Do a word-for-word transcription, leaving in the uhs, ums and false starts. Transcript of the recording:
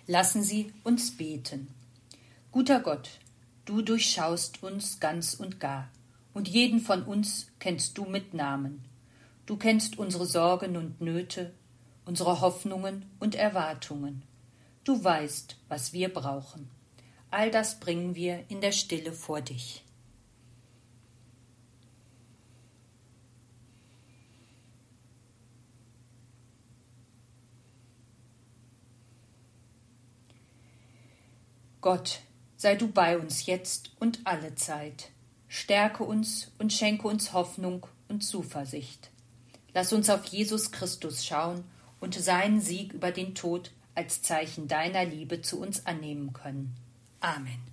Lassen Sie uns beten. Guter Gott, du durchschaust uns ganz und gar, und jeden von uns kennst du mit Namen. Du kennst unsere Sorgen und Nöte, unsere Hoffnungen und Erwartungen. Du weißt, was wir brauchen. All das bringen wir in der Stille vor dich. Gott, sei du bei uns jetzt und alle Zeit. Stärke uns und schenke uns Hoffnung und Zuversicht. Lass uns auf Jesus Christus schauen und seinen Sieg über den Tod als Zeichen deiner Liebe zu uns annehmen können. Amen.